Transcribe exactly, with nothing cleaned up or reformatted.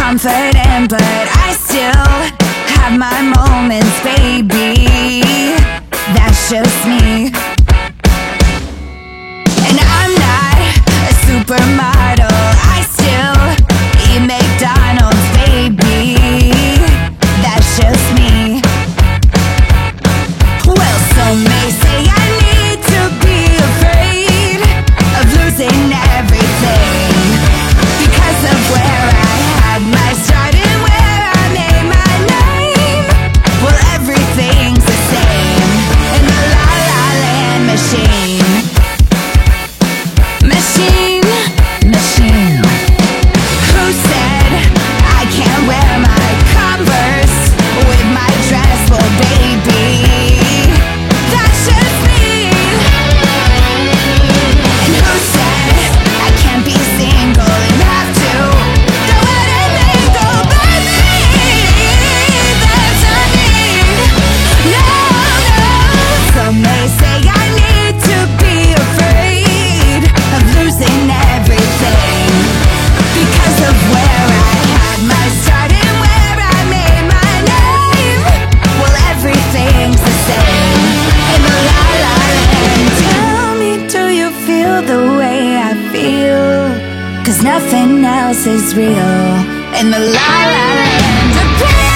confident, but I still have my moments, baby. That's just me. And I'm not a supermodel, I still eat McDonald's, baby. That's just me. Well, some may say I need to be afraid of losing everything because of where I had my start and where I made my name. Well, everything's the same in the La La Land machine. Machine, machine. Who said I can't wear my Converse with my dress? Well, baby, that's just me. And who said I can't be single and have to go out and mingle? Baby, that's not me. No, no. Some may say I need to be afraid of losing everything because of where I had my start and where I made my name. Well, everything's the same in the La La Land. Tell me, do you feel the way I feel? 'Cause nothing else is real in the La La Land.